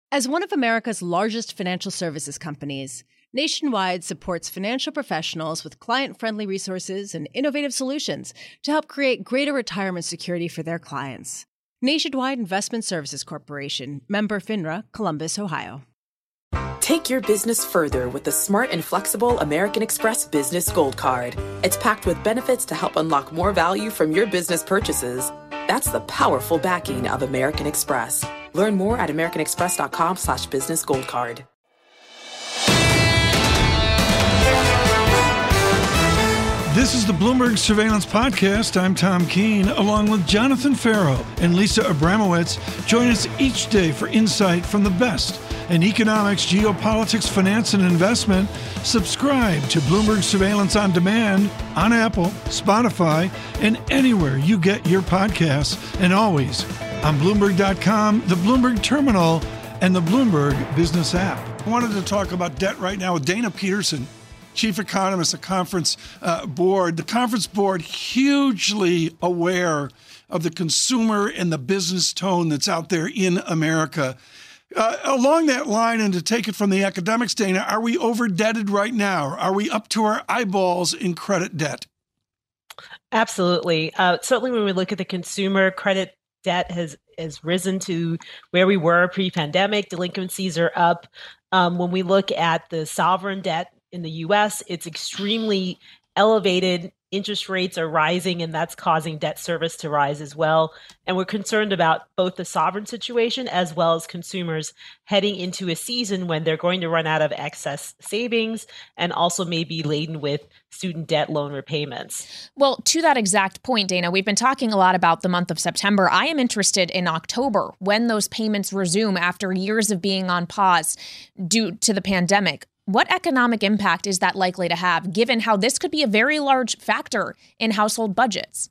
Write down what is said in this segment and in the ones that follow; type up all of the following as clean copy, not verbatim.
As one of America's largest financial services companies, Nationwide supports financial professionals with client-friendly resources and innovative solutions to help create greater retirement security for their clients. Nationwide Investment Services Corporation, member FINRA, Columbus, Ohio. Take your business further with the smart and flexible American Express Business Gold Card. It's packed with benefits to help unlock more value from your business purchases. That's the powerful backing of American Express. Learn more at americanexpress.com/businessgoldcard. This is the Bloomberg Surveillance Podcast. I'm Tom Keene, along with Jonathan Farrow and Lisa Abramowitz. Join us each day for insight from the best in economics, geopolitics, finance, and investment. Subscribe to Bloomberg Surveillance on Demand on Apple, Spotify, and anywhere you get your podcasts, and always on Bloomberg.com, the Bloomberg Terminal, and the Bloomberg Business app. I wanted to talk about debt right now with Dana Peterson, Chief Economist at Conference Board. The Conference Board hugely aware of the consumer and the business tone that's out there in America. Along that line, and to take it from the academics, Dana, are we over-debted right now? Are we up to our eyeballs in credit debt? Absolutely. Certainly when we look at the consumer, credit debt has risen to where we were pre-pandemic. Delinquencies are up. When we look at the sovereign debt in the U.S., it's extremely elevated. Interest rates are rising, and that's causing debt service to rise as well. And we're concerned about both the sovereign situation as well as consumers heading into a season when they're going to run out of excess savings and also may be laden with student debt loan repayments. Well, to that exact point, Dana, we've been talking a lot about the month of September. I am interested in October, when those payments resume after years of being on pause due to the pandemic. What economic impact is that likely to have, given how this could be a very large factor in household budgets?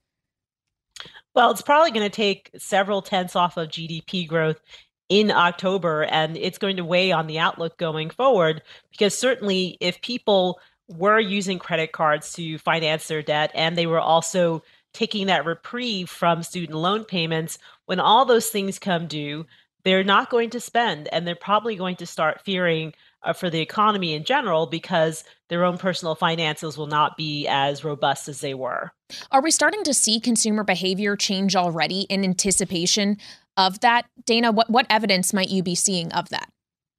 Well, it's probably going to take several tenths off of GDP growth in October, and it's going to weigh on the outlook going forward, because certainly if people were using credit cards to finance their debt and they were also taking that reprieve from student loan payments, when all those things come due, they're not going to spend, and they're probably going to start fearing for the economy in general, because their own personal finances will not be as robust as they were. Are we starting to see consumer behavior change already in anticipation of that? Dana, what evidence might you be seeing of that?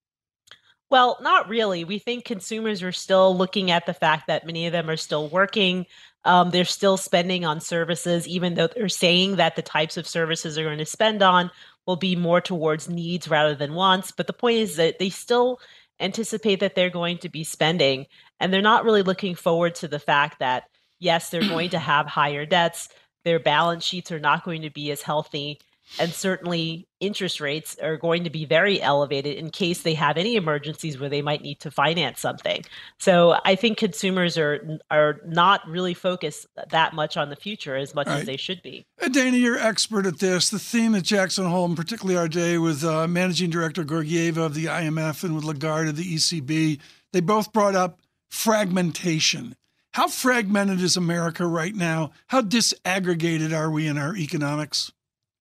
Well, not really. We think consumers are still looking at the fact that many of them are still working. They're still spending on services, even though they're saying that the types of services they're going to spend on will be more towards needs rather than wants. But the point is that they still anticipate that they're going to be spending, and they're not really looking forward to the fact that, yes, they're going to have higher debts, their balance sheets are not going to be as healthy, and certainly interest rates are going to be very elevated in case they have any emergencies where they might need to finance something. So I think consumers are not really focused that much on the future as much as they should be. Dana, you're expert at this. The theme at Jackson Hole, and particularly our day with Managing Director Georgieva of the IMF and with Lagarde of the ECB, they both brought up fragmentation. How fragmented is America right now? How disaggregated are we in our economics?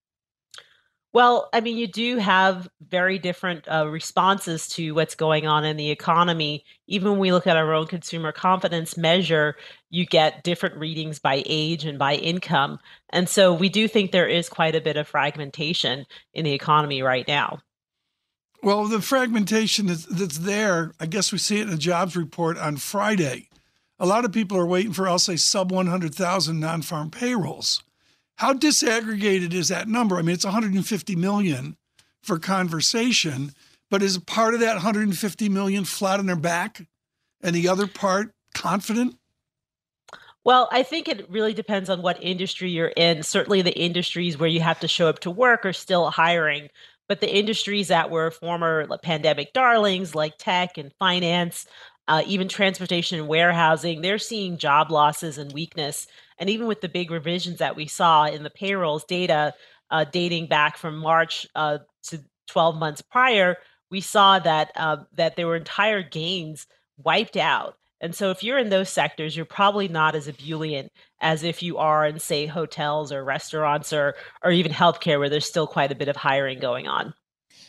Well, I mean, you do have very different responses to what's going on in the economy. Even when we look at our own consumer confidence measure, you get different readings by age and by income. And so we do think there is quite a bit of fragmentation in the economy right now. Well, the fragmentation that's there, I guess we see it in a jobs report on Friday. A lot of people are waiting for, I'll say, sub 100,000 non-farm payrolls. How disaggregated is that number? I mean, it's 150 million for conversation, but is part of that 150 million flat on their back and the other part confident? Well, I think it really depends on what industry you're in. Certainly the industries where you have to show up to work are still hiring, but the industries that were former pandemic darlings like tech and finance, even transportation and warehousing, they're seeing job losses and weakness. And even with the big revisions that we saw in the payrolls data dating back from March to 12 months prior, we saw that there were entire gains wiped out. And so if you're in those sectors, you're probably not as ebullient as if you are in, say, hotels or restaurants or even healthcare, where there's still quite a bit of hiring going on.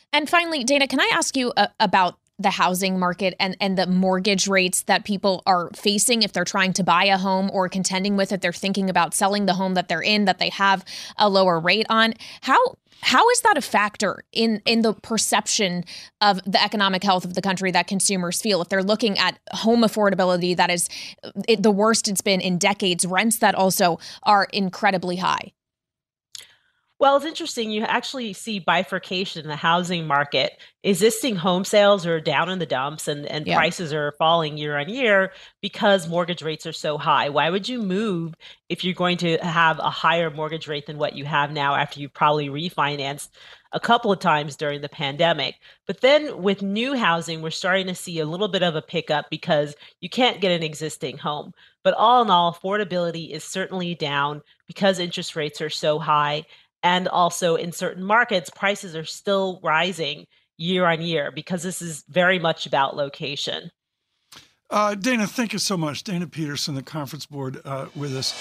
And finally, Dana, can I ask you about the housing market and the mortgage rates that people are facing if they're trying to buy a home or contending with it? They're thinking about selling the home that they're in, that they have a lower rate on. How is that a factor in the perception of the economic health of the country that consumers feel? If they're looking at home affordability, that is the worst it's been in decades, rents that also are incredibly high. Well, it's interesting. You actually see bifurcation in the housing market. Existing home sales are down in the dumps and prices are falling year on year because mortgage rates are so high. Why would you move if you're going to have a higher mortgage rate than what you have now after you probably refinanced a couple of times during the pandemic? But then with new housing, we're starting to see a little bit of a pickup because you can't get an existing home. But all in all, affordability is certainly down because interest rates are so high. And also in certain markets, prices are still rising year on year because this is very much about location. Dana, thank you so much. Dana Peterson, the conference board, with us.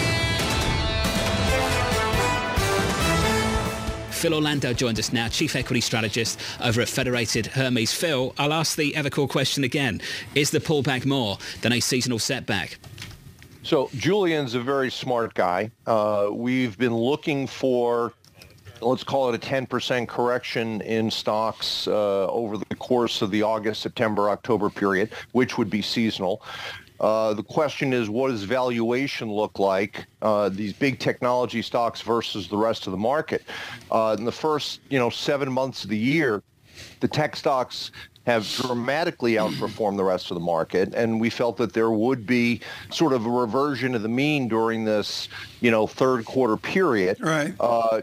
Phil Orlando joins us now, Chief Equity Strategist over at Federated Hermes. Phil, I'll ask the Evercore question again. Is the pullback more than a seasonal setback? So Julian's a very smart guy. We've been looking for, let's call it a 10% correction in stocks over the course of the August, September, October period, which would be seasonal. The question is, what does valuation look like, these big technology stocks versus the rest of the market? In the first, 7 months of the year, the tech stocks have dramatically outperformed the rest of the market, and we felt that there would be sort of a reversion to the mean during this, third quarter period. Right.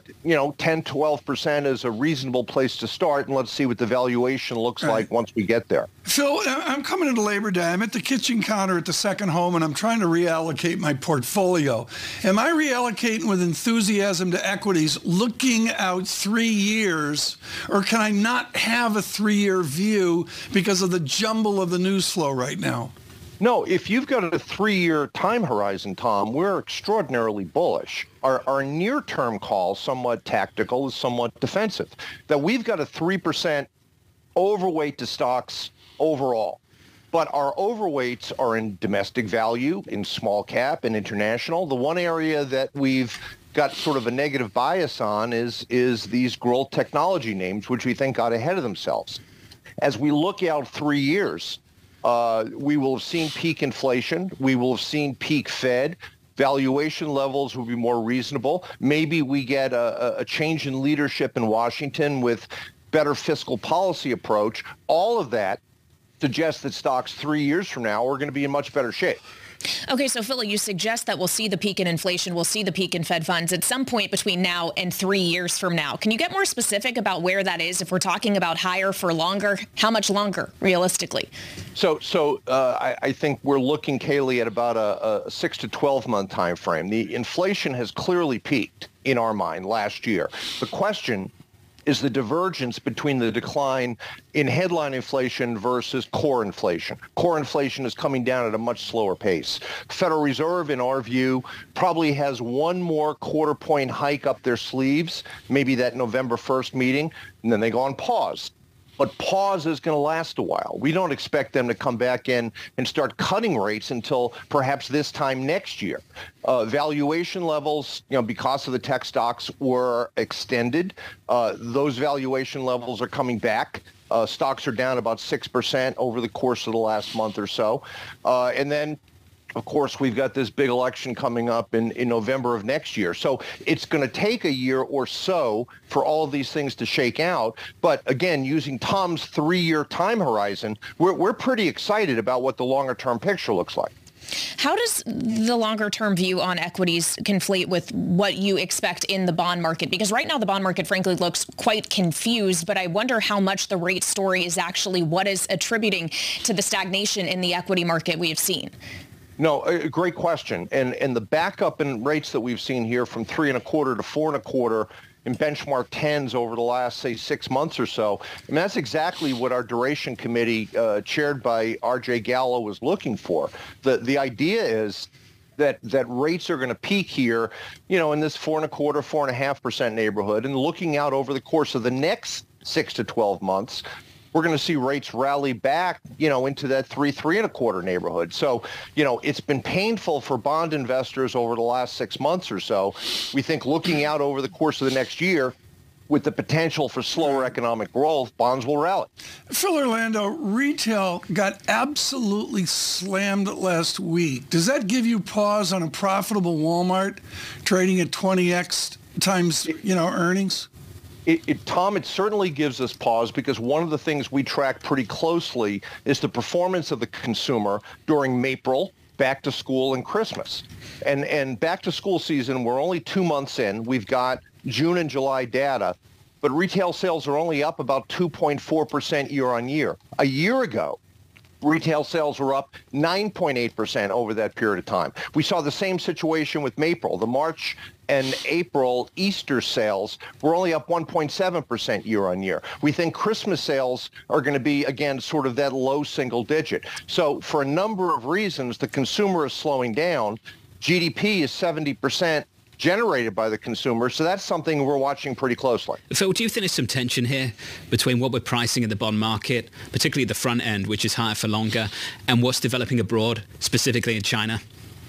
10-12% is a reasonable place to start, and let's see what the valuation looks like once we get there. Phil, I'm coming into Labor Day. I'm at the kitchen counter at the second home, and I'm trying to reallocate my portfolio. Am I reallocating with enthusiasm to equities looking out 3 years, or can I not have a 3-year view because of the jumble of the news flow right now? No, if you've got a 3-year time horizon, Tom, we're extraordinarily bullish. Our near-term call, somewhat tactical, is somewhat defensive. That we've got a 3% overweight to stocks overall. But our overweights are in domestic value, in small cap, and international. The one area that we've got sort of a negative bias on is these growth technology names, which we think got ahead of themselves. As we look out 3 years, we will have seen peak inflation. We will have seen peak Fed. Valuation levels will be more reasonable. Maybe we get a change in leadership in Washington with better fiscal policy approach. All of that suggests that stocks 3 years from now are going to be in much better shape. Okay, so Phil, you suggest that we'll see the peak in inflation, we'll see the peak in Fed funds at some point between now and 3 years from now. Can you get more specific about where that is? If we're talking about higher for longer, how much longer, realistically? So I think we're looking, Kaylee, at about a 6 to 12 month time frame. The inflation has clearly peaked in our mind last year. The question is the divergence between the decline in headline inflation versus core inflation. Core inflation is coming down at a much slower pace. Federal Reserve, in our view, probably has one more quarter point hike up their sleeves, maybe that November 1st meeting, and then they go on pause. But pause is going to last a while. We don't expect them to come back in and start cutting rates until perhaps this time next year. Valuation levels, because of the tech stocks, were extended. Those valuation levels are coming back. Stocks are down about 6% over the course of the last month or so. And then, of course, we've got this big election coming up in November of next year. So it's going to take a year or so for all of these things to shake out. But again, using Tom's 3-year time horizon, we're pretty excited about what the longer-term picture looks like. How does the longer-term view on equities conflate with what you expect in the bond market? Because right now the bond market, frankly, looks quite confused, but I wonder how much the rate story is actually what is attributing to the stagnation in the equity market we have seen. No, a great question. And the backup in rates that we've seen here from 3.25 to 4.25 in benchmark 10s over the last, say, 6 months or so, that's exactly what our duration committee, chaired by R.J. Gallo, was looking for. The idea is that rates are going to peak here, in this 4.25, 4.5% neighborhood, and looking out over the course of the next 6 to 12 months, we're going to see rates rally back, into that 3.25 neighborhood. So, it's been painful for bond investors over the last 6 months or so. We think looking out over the course of the next year, with the potential for slower economic growth, bonds will rally. Phil Orlando, retail got absolutely slammed last week. Does that give you pause on a profitable Walmart trading at 20x times, earnings? Tom, it certainly gives us pause because one of the things we track pretty closely is the performance of the consumer during April, back to school, and Christmas. And back to school season, we're only 2 months in. We've got June and July data, but retail sales are only up about 2.4% year on year. A year ago, retail sales were up 9.8% over that period of time. We saw the same situation with April. The March and April Easter sales were only up 1.7% year on year. We think Christmas sales are going to be, again, sort of that low single digit. So for a number of reasons, the consumer is slowing down. GDP is 70% generated by the consumer, so that's something we're watching pretty closely. Phil, do you think there's some tension here between what we're pricing in the bond market, particularly the front end, which is higher for longer, and what's developing abroad, specifically in China?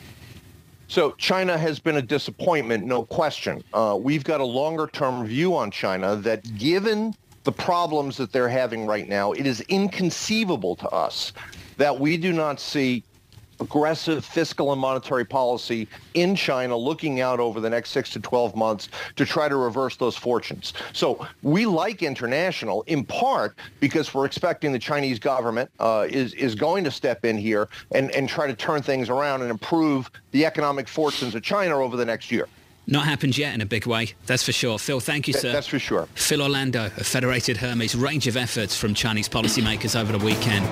So China has been a disappointment, no question. We've got a longer-term view on China that given the problems that they're having right now, it is inconceivable to us that we do not see aggressive fiscal and monetary policy in China looking out over the next 6 to 12 months to try to reverse those fortunes. So we like international in part because we're expecting the Chinese government is going to step in here and try to turn things around and improve the economic fortunes of China over the next year. Not happened yet in a big way, that's for sure. Phil, thank you, sir. That's for sure. Phil Orlando of Federated Hermes, range of efforts from Chinese policymakers over the weekend.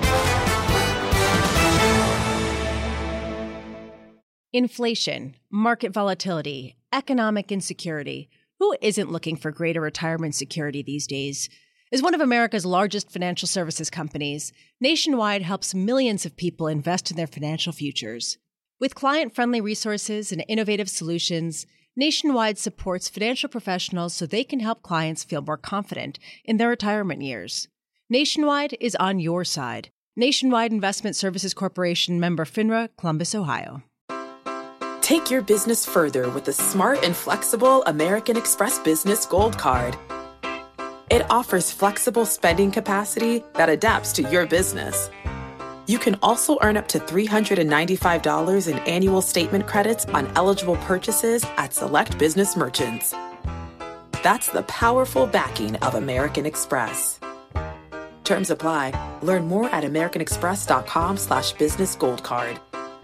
Inflation, market volatility, economic insecurity. Who isn't looking for greater retirement security these days? As one of America's largest financial services companies, Nationwide helps millions of people invest in their financial futures. With client-friendly resources and innovative solutions, Nationwide supports financial professionals so they can help clients feel more confident in their retirement years. Nationwide is on your side. Nationwide Investment Services Corporation, member FINRA, Columbus, Ohio. Take your business further with the smart and flexible American Express Business Gold Card. It offers flexible spending capacity that adapts to your business. You can also earn up to $395 in annual statement credits on eligible purchases at select business merchants. That's the powerful backing of American Express. Terms apply. Learn more at americanexpress.com/businessgoldcard.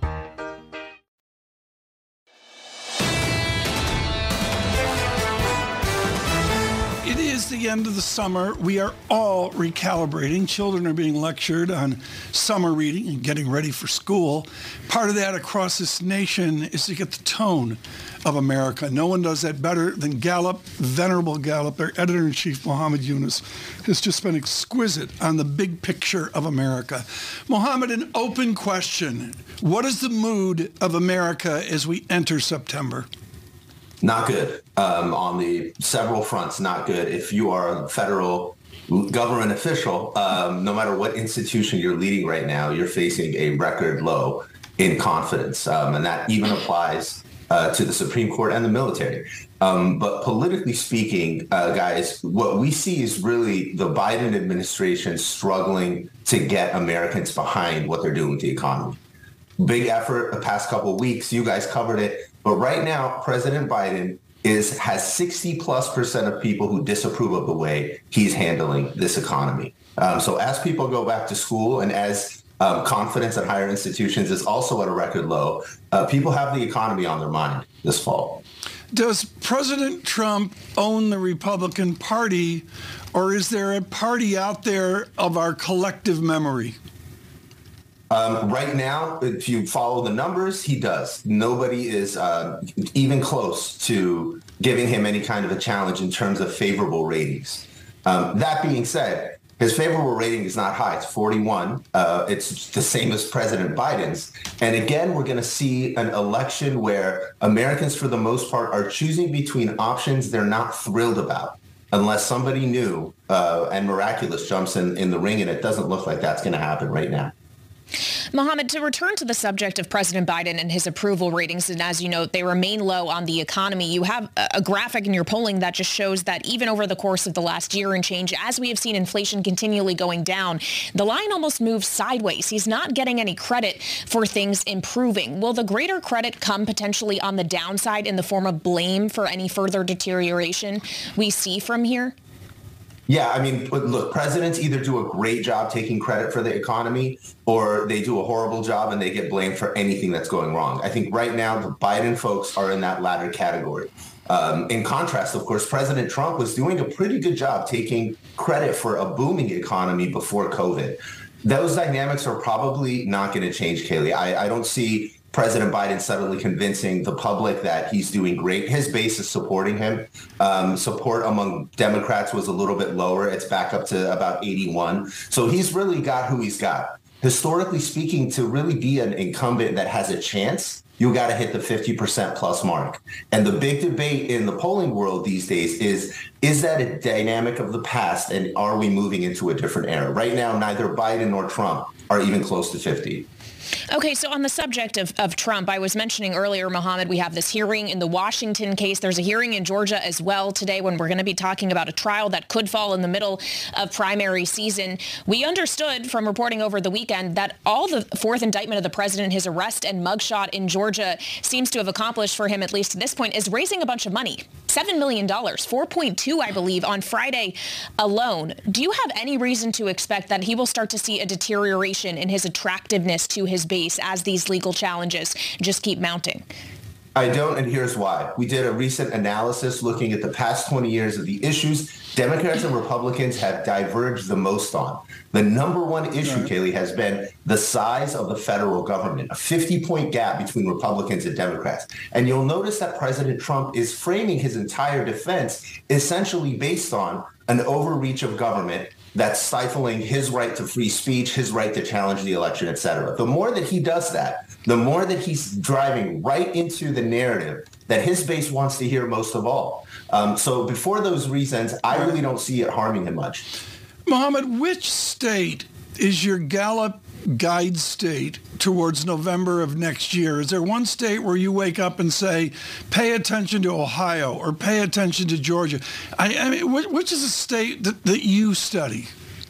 It is the end of the summer. We are all recalibrating. Children are being lectured on summer reading and getting ready for school. Part of that across this nation is to get the tone of America. No one does that better than Gallup. Venerable Gallup, their editor-in-chief, Muhammad Yunus, has just been exquisite on the big picture of America. Muhammad, an open question. What is the mood of America as we enter September? Not good. On the several fronts, not good. If you are a federal government official, no matter what institution you're leading right now, you're facing a record low in confidence. And that even applies to the Supreme Court and the military. But politically speaking, guys, what we see is really the Biden administration struggling to get Americans behind what they're doing with the economy. Big effort the past couple of weeks. You guys covered it. But right now, President Biden has 60+% of people who disapprove of the way he's handling this economy. So as people go back to school and as confidence at higher institutions is also at a record low, people have the economy on their mind this fall. Does President Trump own the Republican Party, or is there a party out there of our collective memory? Right now, if you follow the numbers, he does. Nobody is even close to giving him any kind of a challenge in terms of favorable ratings. That being said, his favorable rating is not high. It's 41. It's the same as President Biden's. And again, we're going to see an election where Americans, for the most part, are choosing between options they're not thrilled about. unless somebody new and miraculous jumps in the ring, and it doesn't look like that's going to happen right now. Mohammed, to return to the subject of President Biden and his approval ratings, and as you know, they remain low on the economy. You have a graphic in your polling that just shows that even over the course of the last year and change, as we have seen inflation continually going down, the line almost moves sideways. He's not getting any credit for things improving. Will the greater credit come potentially on the downside in the form of blame for any further deterioration we see from here? Yeah, I mean, look, presidents either do a great job taking credit for the economy or they do a horrible job and they get blamed for anything that's going wrong. I think right now the Biden folks are in that latter category. In contrast, of course, President Trump was doing a pretty good job taking credit for a booming economy before COVID. Those dynamics are probably not going to change, Kaylee. I don't see President Biden suddenly convincing the public that he's doing great. His base is supporting him. Support among Democrats was a little bit lower. It's back up to about 81. So he's really got who he's got. Historically speaking, to really be an incumbent that has a chance, you got to hit the 50% plus mark. And the big debate in the polling world these days is that a dynamic of the past, and are we moving into a different era? Right now, neither Biden nor Trump are even close to 50. Okay, so on the subject of Trump, I was mentioning earlier, Mohammed, we have this hearing in the Washington case. There's a hearing in Georgia as well today when we're going to be talking about a trial that could fall in the middle of primary season. We understood from reporting over the weekend that all the fourth indictment of the president, his arrest and mugshot in Georgia, seems to have accomplished for him, at least to this point, is raising a bunch of money. $7 million, 4.2, I believe, on Friday alone. Do you have any reason to expect that he will start to see a deterioration in his attractiveness to his base as these legal challenges just keep mounting? I don't, and here's why. We did a recent analysis looking at the past 20 years of the issues Democrats and Republicans have diverged the most on. The number one issue, Kaylee, has been the size of the federal government, a 50-point gap between Republicans and Democrats. And you'll notice that President Trump is framing his entire defense essentially based on an overreach of government that's stifling his right to free speech, his right to challenge the election, et cetera. The more that he does that, the more that he's driving right into the narrative that his base wants to hear most of all. So before those reasons, I really don't see it harming him much. Mohammed, which state is your Gallup guide state towards November of next year? Is there one state where you wake up and say, pay attention to Ohio or pay attention to Georgia? I mean, which is a state that you study?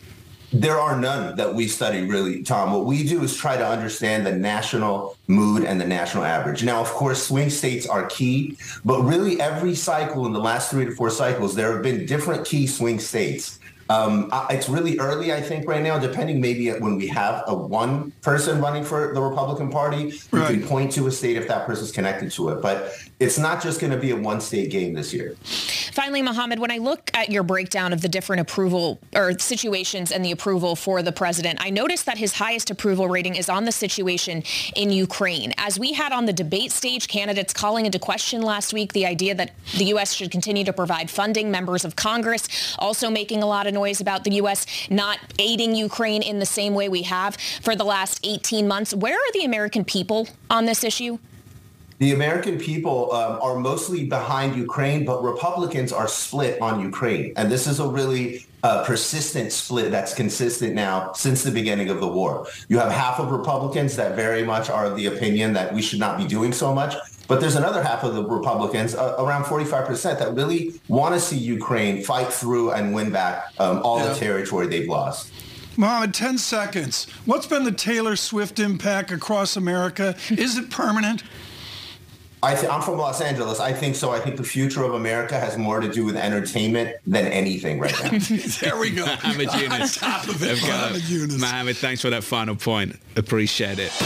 There are none that we study, really, Tom. What we do is try to understand the national mood and the national average. Now, of course, swing states are key, but really every cycle in the last 3 to 4 cycles, there have been different key swing states. It's really early, I think, right now, depending maybe when we have a one person running for the Republican Party, we can point to a state if that person's connected to it. But it's not just going to be a one-state game this year. Finally, Mohammed, when I look at your breakdown of the different approval or situations and the approval for the president, I noticed that his highest approval rating is on the situation in Ukraine. As we had on the debate stage, candidates calling into question last week the idea that the U.S. should continue to provide funding, members of Congress also making a lot of noise about the U.S. not aiding Ukraine in the same way we have for the last 18 months. Where are the American people on this issue? The American people are mostly behind Ukraine, but Republicans are split on Ukraine. And this is a really persistent split that's consistent now since the beginning of the war. You have half of Republicans that very much are of the opinion that we should not be doing so much. But there's another half of the Republicans, around 45%, that really want to see Ukraine fight through and win back all the territory they've lost. Mohammed, 10 seconds. What's been the Taylor Swift impact across America? Is it permanent? I'm from Los Angeles. I think so. I think the future of America has more to do with entertainment than anything right now. There we go. Mohammed Yunus. On top of it. Mohammed Yunus. Mohammed, thanks for that final point. Appreciate it.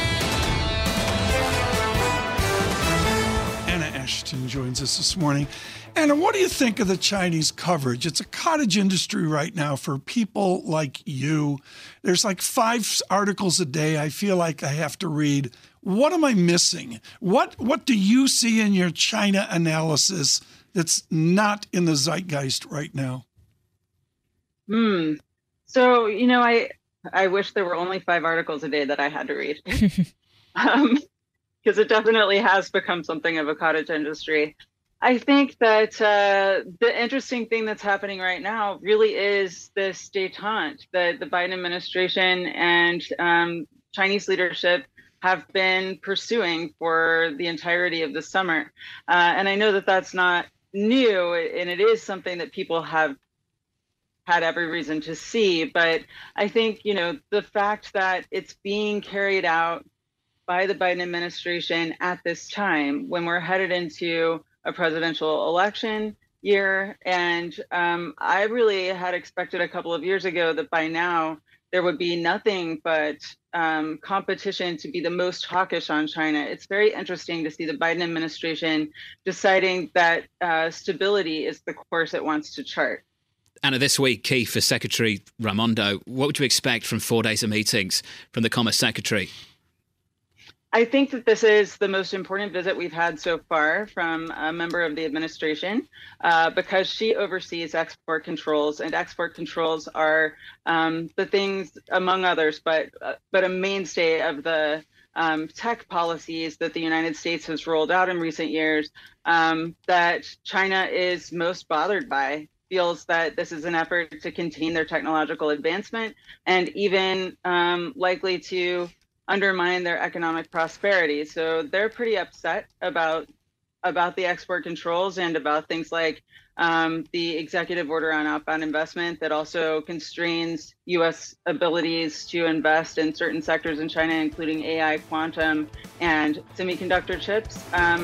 Anna Ashton joins us this morning. Anna, what do you think of the Chinese coverage? It's a cottage industry right now for people like you. There's like 5 articles a day I feel like I have to read. What am I missing? What do you see in your China analysis that's not in the zeitgeist right now? So, I wish there were only 5 articles a day that I had to read. Because it definitely has become something of a cottage industry. I think that the interesting thing that's happening right now really is this détente that the Biden administration and Chinese leadership have been pursuing for the entirety of the summer. And I know that that's not new, and it is something that people have had every reason to see. But I think, the fact that it's being carried out by the Biden administration at this time, when we're headed into a presidential election year. And I really had expected a couple of years ago that by now there would be nothing but competition to be the most hawkish on China. It's very interesting to see the Biden administration deciding that stability is the course it wants to chart. Anna, this week, key for Secretary Raimondo. What would you expect from 4 days of meetings from the Commerce Secretary? I think that this is the most important visit we've had so far from a member of the administration because she oversees export controls, and export controls are the things, among others, but a mainstay of the tech policies that the United States has rolled out in recent years that China is most bothered by. Feels that this is an effort to contain their technological advancement and even likely to undermine their economic prosperity. So they're pretty upset about the export controls and about things like the executive order on outbound investment that also constrains U.S. abilities to invest in certain sectors in China, including AI, quantum, and semiconductor chips. And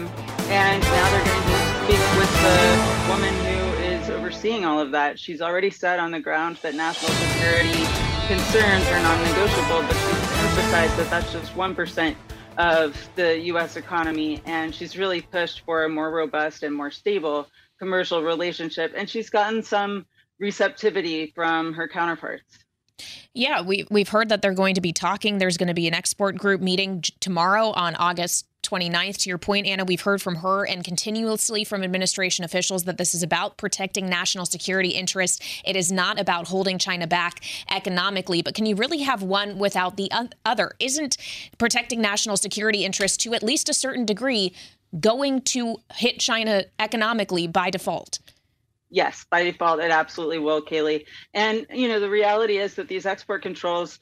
now they're going to speak with the woman who is overseeing all of that. She's already said on the ground that national security concerns are non-negotiable, but she's emphasized that that's just 1% of the U.S. economy, and she's really pushed for a more robust and more stable commercial relationship, and she's gotten some receptivity from her counterparts. Yeah, we've heard that they're going to be talking. There's going to be an export group meeting tomorrow on August 29th. To your point, Anna, we've heard from her and continuously from administration officials that this is about protecting national security interests. It is not about holding China back economically. But can you really have one without the other? Isn't protecting national security interests to at least a certain degree going to hit China economically by default? Yes, by default, it absolutely will, Kayleigh. And, the reality is that these export controls,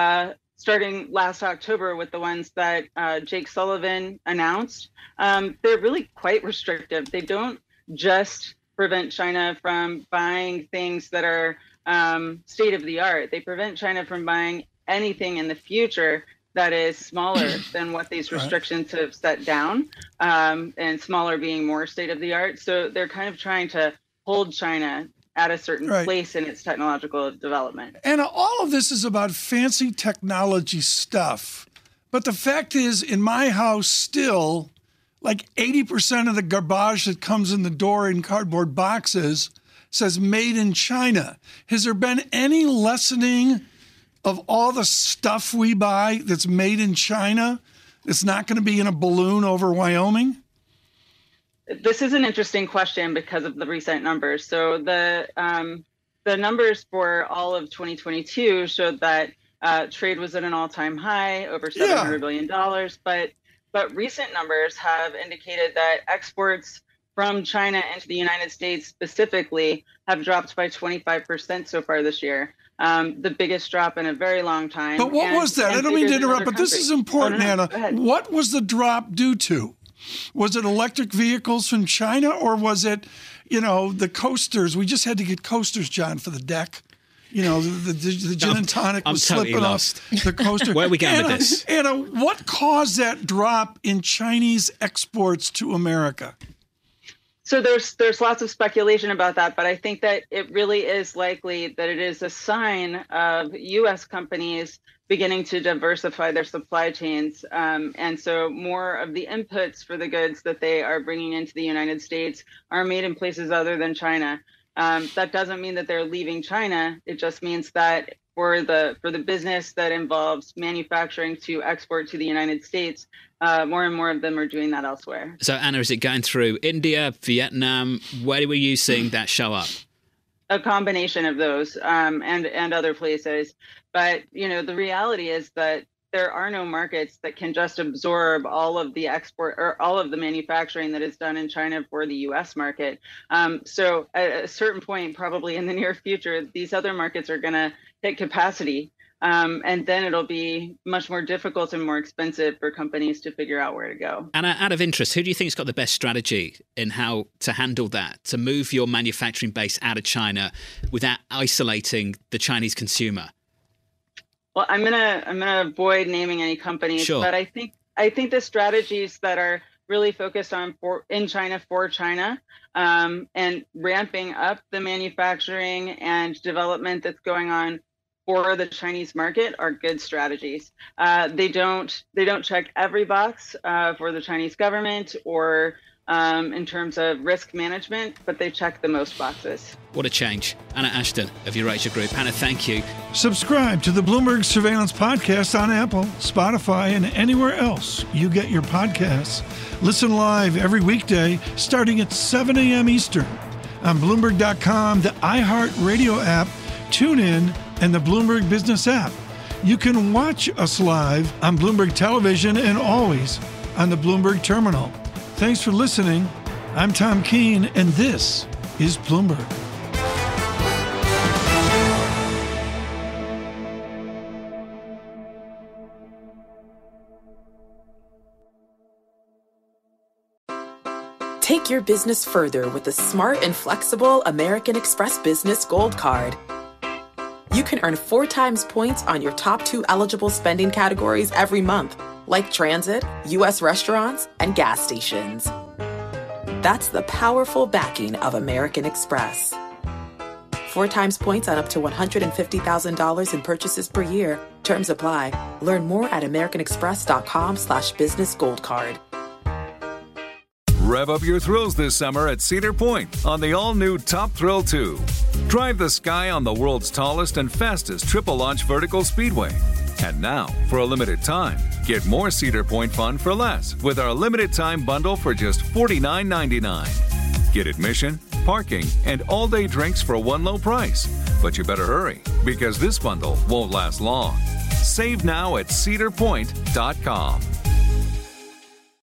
starting last October with the ones that Jake Sullivan announced, they're really quite restrictive. They don't just prevent China from buying things that are state of the art. They prevent China from buying anything in the future that is smaller than what these restrictions have set down, and smaller being more state of the art. So they're kind of trying to hold China at a certain place in its technological development. And all of this is about fancy technology stuff. But the fact is, in my house still, like 80% of the garbage that comes in the door in cardboard boxes says made in China. Has there been any lessening of all the stuff we buy that's made in China? It's not going to be in a balloon over Wyoming? This is an interesting question because of the recent numbers. So the numbers for all of 2022 showed that trade was at an all-time high, over $700 billion. But recent numbers have indicated that exports from China into the United States specifically have dropped by 25% so far this year. The biggest drop in a very long time. But what was that? I don't mean to interrupt, but this is important, Anna. What was the drop due to? Was it electric vehicles from China, or was it, the coasters? We just had to get coasters, John, for the deck. The gin and tonic was totally slipping lost. off the coaster. Where are we going with this? Anna, what caused that drop in Chinese exports to America? So there's lots of speculation about that, but I think that it really is likely that it is a sign of U.S. companies beginning to diversify their supply chains. And so more of the inputs for the goods that they are bringing into the United States are made in places other than China. That doesn't mean that they're leaving China. It just means that for the business that involves manufacturing to export to the United States, more and more of them are doing that elsewhere. So, Anna, is it going through India, Vietnam? Where were you seeing that show up? A combination of those and other places. But, the reality is that there are no markets that can just absorb all of the export or all of the manufacturing that is done in China for the US market. So at a certain point, probably in the near future, these other markets are going to hit capacity. And then it'll be much more difficult and more expensive for companies to figure out where to go. And out of interest, who do you think has got the best strategy in how to handle that, to move your manufacturing base out of China without isolating the Chinese consumer? Well, I'm gonna avoid naming any companies, sure. But I think the strategies that are really focused on in China for China, and ramping up the manufacturing and development that's going on for the Chinese market are good strategies. They don't check every box for the Chinese government or in terms of risk management, but they check the most boxes. What a change. Anna Ashton of Eurasia Group. Anna, thank you. Subscribe to the Bloomberg Surveillance Podcast on Apple, Spotify, and anywhere else you get your podcasts. Listen live every weekday starting at 7 a.m. Eastern on Bloomberg.com, the iHeartRadio app, TuneIn, and the Bloomberg Business app. You can watch us live on Bloomberg Television and always on the Bloomberg Terminal. Thanks for listening. I'm Tom Keene, and this is Bloomberg. Take your business further with the smart and flexible American Express Business Gold Card. You can earn 4 times points on your top 2 eligible spending categories every month, like transit, U.S. restaurants, and gas stations. That's the powerful backing of American Express. 4 times points on up to $150,000 in purchases per year. Terms apply. Learn more at americanexpress.com/business gold card. Rev up your thrills this summer at Cedar Point on the all-new Top Thrill 2. Drive the sky on the world's tallest and fastest triple-launch vertical speedway. And now, for a limited time, get more Cedar Point fun for less with our limited-time bundle for just $49.99. Get admission, parking, and all-day drinks for one low price. But you better hurry, because this bundle won't last long. Save now at cedarpoint.com.